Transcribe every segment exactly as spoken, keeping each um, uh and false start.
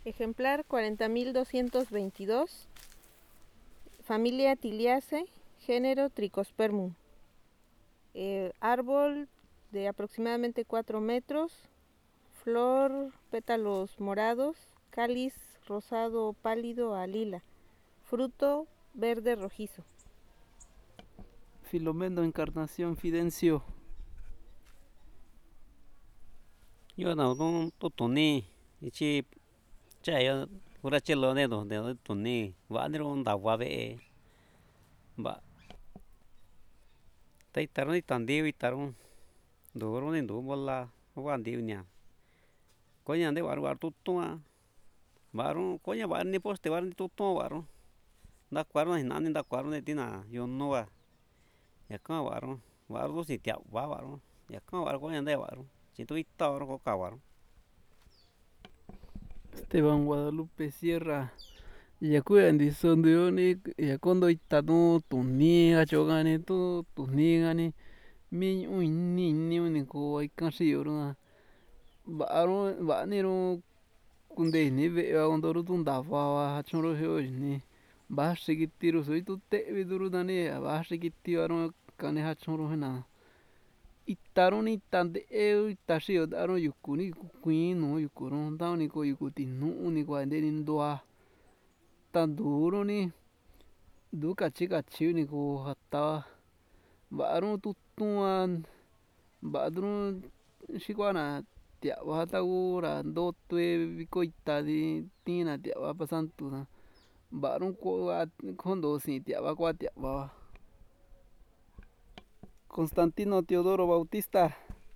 Ejemplar cuarenta mil doscientos veintidós, familia Tiliaceae, género Trichospermum. Eh, árbol de aproximadamente cuatro metros, flor, pétalos morados, cáliz rosado pálido a lila, fruto verde rojizo. Filomeno Encarnación Fidencio. Yo no no tutuni ichi chaya ura chelo ne do de tuni va ne ron da va be ba tai taron itandi itaron do ron do bola wa ndi nya konya de war war tutua baron konya war ni poste war ni tutua waron da kwaro ni nani da kwaro ne tina yo no wa ya kan waron waro si tia wa waron ya kan war konya de waron si tu itaro ko ka waron. Esteban Guadalupe Sierra. Yakuya ndisondio ni yakondo itanu tuni achogani tu tuni gani mi uini ni ni ko ikanshi yoruna baro baniro kunde ni ve ondoro tundava wa choro ni bashi kitiro so itu te viduru dani bashi kitiaro kane hachoro na itaroni tande e itashio daro yukuni kuino yukuron dani ko yukuti nu ni ko ande ni ndoa tanduro ni du kachi kachi ni ko hata baron tutuan badrun xikuana tiava taura ndote viko itadi tina tiava pasantu baron ko kondo si tiava kua tiava. Constantino Teodoro Bautista.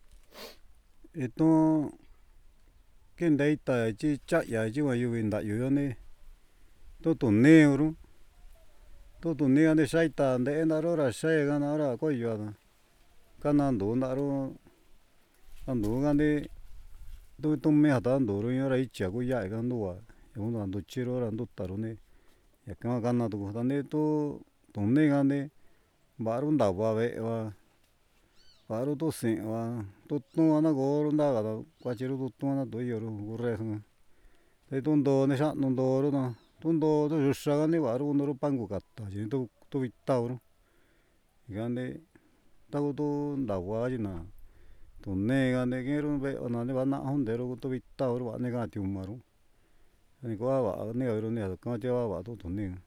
Itun kindeita chi chaya chi wayuvi ndayuyo ni tutuni uru tutuni ande shaita nde ndarora she gana ora koyo kana ndu ndaro andu gandi tu tumi hata nduru yora icha kuya ga ndua yundo ndu chiro ra ndu taruni yaka gana tu dani tu tuni gani baru ndava ve'eva baru tusi'va tutuana go ndagara kuachiru tutuana tuyoru urre etundo ni xa'nu ndoro na tundo yuxa gani baru ndoro pangu gata chi tu tu itauru gani tautu ndagua yina tuni gani kiru ve'e nani bana ondero tu itauru bani ga tiumaru ni kua va'a ni uru ni katia va va tu tuni.